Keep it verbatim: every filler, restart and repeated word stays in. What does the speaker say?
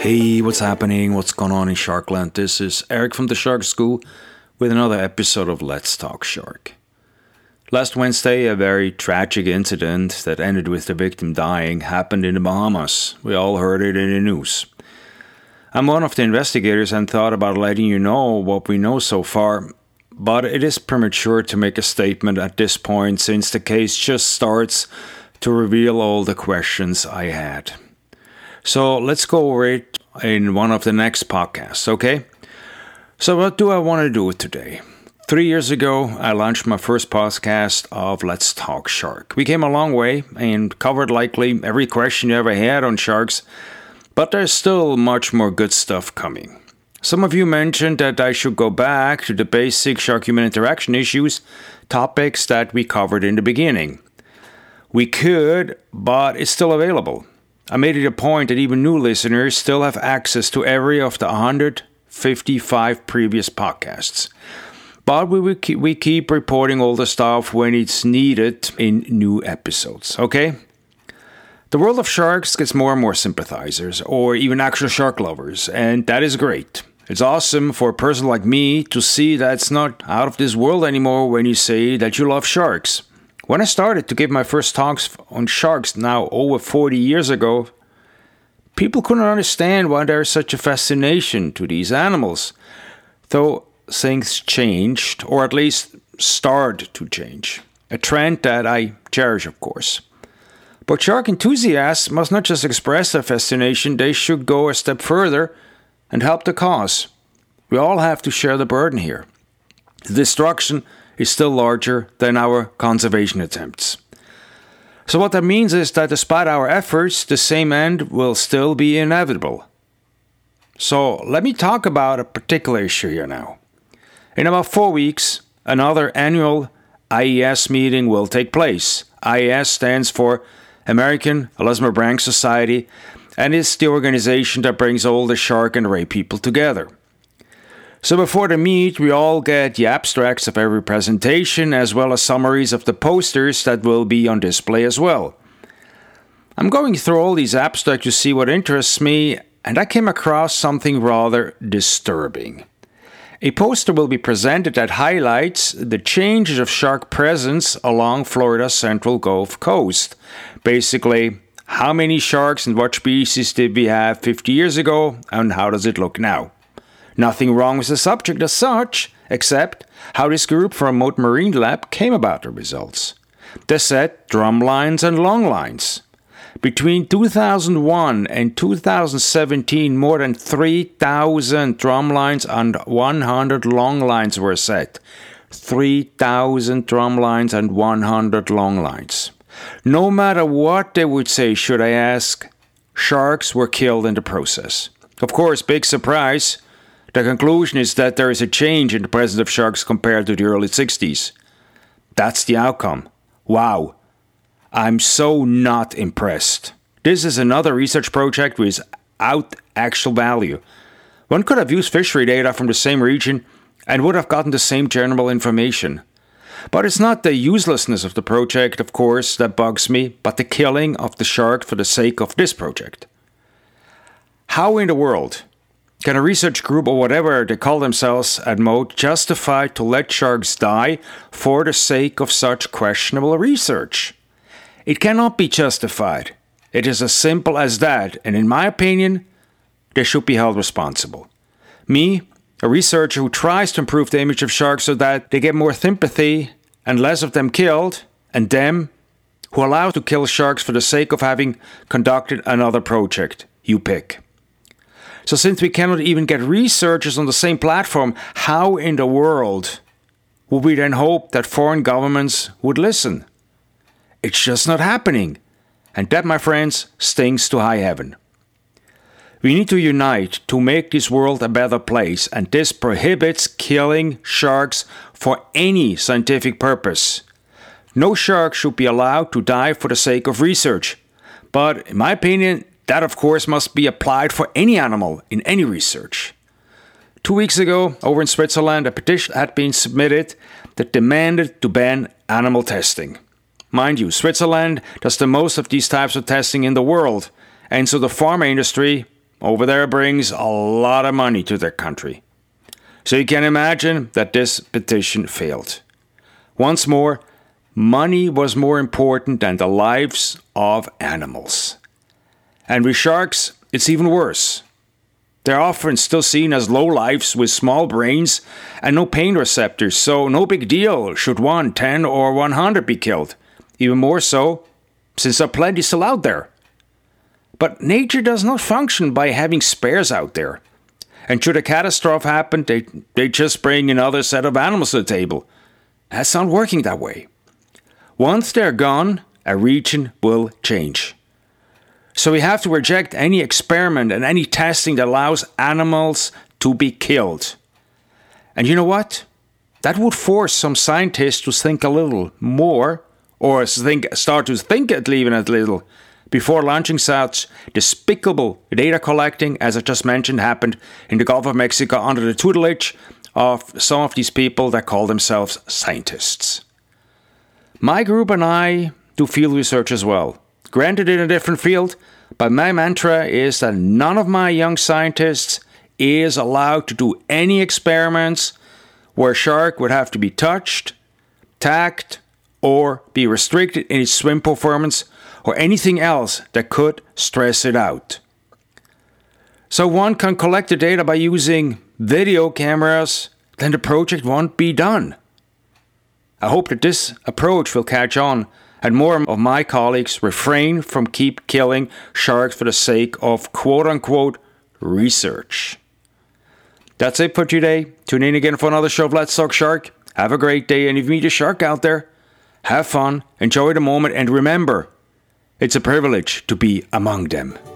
Hey, what's happening? What's going on in Sharkland? This is Eric from the Shark School with another episode of Let's Talk Shark. Last Wednesday, a very tragic incident that ended with the victim dying happened in the Bahamas. We all heard it in the news. I'm one of the investigators and thought about letting you know what we know so far, but it is premature to make a statement at this point since the case just starts to reveal all the questions I had. So let's go over it in one of the next podcasts, okay? So what do I want to do today? Three years ago, I launched my first podcast of Let's Talk Shark. We came a long way and covered likely every question you ever had on sharks, but there's still much more good stuff coming. Some of you mentioned that I should go back to the basic shark-human interaction issues, topics that we covered in the beginning. We could, but it's still available. I made it a point that even new listeners still have access to every of the one hundred fifty-five previous podcasts. But we will keep, we keep reporting all the stuff when it's needed in new episodes, okay? The world of sharks gets more and more sympathizers, or even actual shark lovers, and that is great. It's awesome for a person like me to see that it's not out of this world anymore when you say that you love sharks. When I started to give my first talks on sharks now over forty years ago, people couldn't understand why there's such a fascination to these animals. Though things changed, or at least started to change. A trend that I cherish, of course. But shark enthusiasts must not just express their fascination, they should go a step further and help the cause. We all have to share the burden here. The destruction is still larger than our conservation attempts. So what that means is that despite our efforts, the same end will still be inevitable. So let me talk about a particular issue here now. In about four weeks, another annual I E S meeting will take place. I E S stands for American Elasmobranch Society, and is the organization that brings all the shark and ray people together. So before the meet, we all get the abstracts of every presentation, as well as summaries of the posters that will be on display as well. I'm going through all these abstracts to see what interests me, and I came across something rather disturbing. A poster will be presented that highlights the changes of shark presence along Florida's central Gulf Coast. Basically, how many sharks and what species did we have fifty years ago, and how does it look now? Nothing wrong with the subject as such, except how this group from Remote Marine Lab came about the results. They set drum lines and long lines. Between two thousand one and two thousand seventeen, more than three thousand drum lines and one hundred long lines were set. three thousand drum lines and one hundred long lines. No matter what they would say, should I ask, sharks were killed in the process. Of course, big surprise, the conclusion is that there is a change in the presence of sharks compared to the early sixties. That's the outcome. Wow. I'm so not impressed. This is another research project without actual value. One could have used fishery data from the same region and would have gotten the same general information. But it's not the uselessness of the project, of course, that bugs me, but the killing of the shark for the sake of this project. How in the world can a research group or whatever they call themselves at Mote justify to let sharks die for the sake of such questionable research? It cannot be justified. It is as simple as that, and in my opinion, they should be held responsible. Me, a researcher who tries to improve the image of sharks so that they get more sympathy and less of them killed, and them, who allow to kill sharks for the sake of having conducted another project. You pick. So since we cannot even get researchers on the same platform, how in the world would we then hope that foreign governments would listen? It's just not happening. And that, my friends, stings to high heaven. We need to unite to make this world a better place, and this prohibits killing sharks for any scientific purpose. No shark should be allowed to die for the sake of research. But in my opinion, that of course must be applied for any animal in any research. Two weeks ago, over in Switzerland, a petition had been submitted that demanded to ban animal testing. Mind you, Switzerland does the most of these types of testing in the world, and so the pharma industry over there brings a lot of money to their country. So you can imagine that this petition failed. Once more, money was more important than the lives of animals. And with sharks, it's even worse. They're often still seen as lowlifes with small brains and no pain receptors, so no big deal should one, ten, or one hundred be killed. Even more so, since there are plenty still out there. But nature does not function by having spares out there. And should a catastrophe happen, they, they just bring another set of animals to the table. That's not working that way. Once they're gone, a region will change. So we have to reject any experiment and any testing that allows animals to be killed. And you know what? That would force some scientists to think a little more, or think, start to think at even a little, before launching such despicable data collecting, as I just mentioned, happened in the Gulf of Mexico under the tutelage of some of these people that call themselves scientists. My group and I do field research as well. Granted, in a different field, but my mantra is that none of my young scientists is allowed to do any experiments where a shark would have to be touched, tagged, or be restricted in its swim performance, or anything else that could stress it out. So one can collect the data by using video cameras, then the project won't be done. I hope that this approach will catch on and more of my colleagues refrain from keep killing sharks for the sake of quote-unquote research. That's it for today. Tune in again for another show of Let's Talk Shark. Have a great day, and if you meet a shark out there, have fun, enjoy the moment, and remember, it's a privilege to be among them.